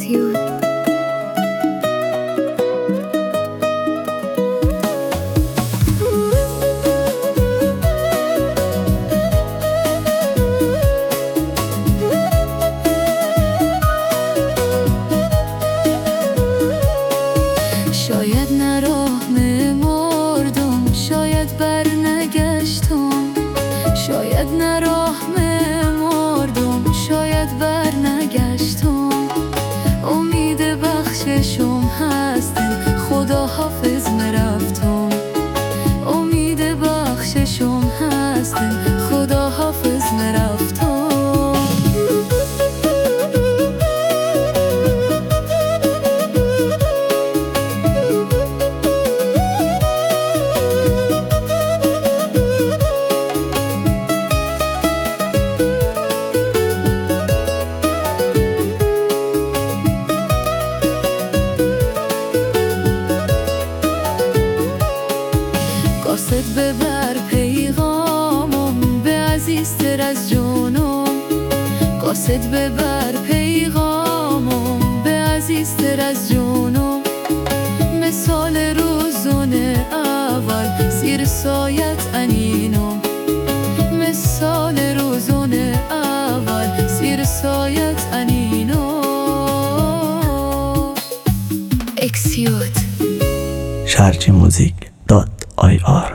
اکسیود. شاید نه راه مردم، شاید بر نگشتم، شاید نه راه مردم، شاید بر نگشتم. امید بخششم هستن، خدا حافظ مرفتم. امید بخششم هستن، خدا حافظ مرفتم. قاصد ببر پیغامم، به عزیزتر از جانم. قاصد ببر پیغامم، به عزیزتر از جانم. مثال روزون اول زیر سایت انینم. مثال روزون اول زیر سایت انینم. اکسیود. sharjmusic.ir